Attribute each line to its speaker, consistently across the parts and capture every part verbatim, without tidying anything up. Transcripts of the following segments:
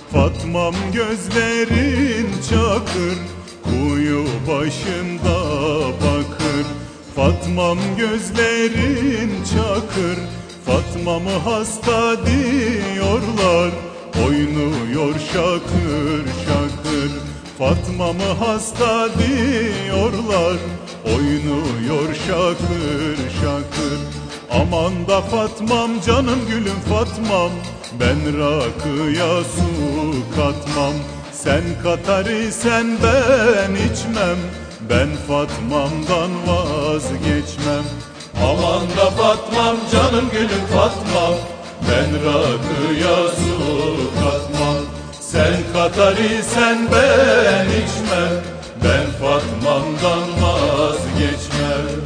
Speaker 1: Fatmam gözlerin çakır, kuyu başında bakır. Fatmam gözlerin çakır, Fatmamı hasta diyorlar, oynuyor şakır şakır. Fatmamı hasta diyorlar, oynuyor şakır şakır. Aman da Fatmam, canım gülüm Fatmam, ben rakıya su katmam. Sen katar isen ben içmem, ben Fatmam'dan vazgeçmem.
Speaker 2: Aman da Fatmam, canım gülüm Fatmam, ben rakıya su katmam. Sen katar isen ben içmem, ben Fatmam'dan vazgeçmem.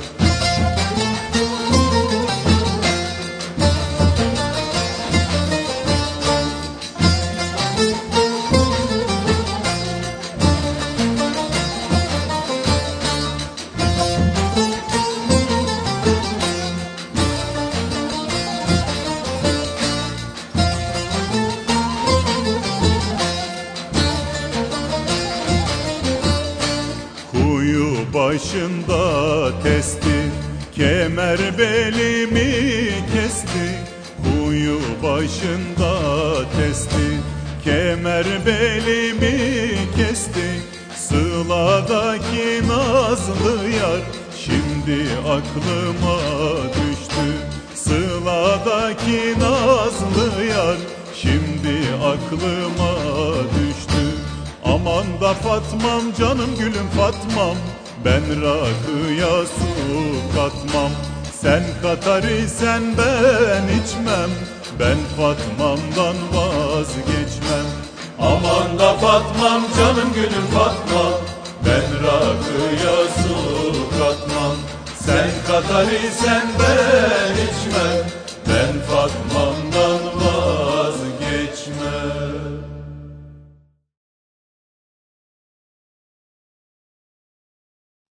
Speaker 1: Kuyu başında testi, kemer belimi kesti. Kuyu başında testi, kemer belimi kesti. Sıladaki nazlı yar şimdi aklıma düştü. Sıladaki nazlı yar şimdi aklıma düştü. Aman da Fatmam, canım gülüm Fatmam, ben rakıya su katmam. Sen katar isen ben içmem, ben Fatmam'dan vazgeçmem.
Speaker 2: Aman da Fatmam, canım gülüm Fatmam, ben rakıya su katmam. Sen katar isen ben içmem, ben Fatmam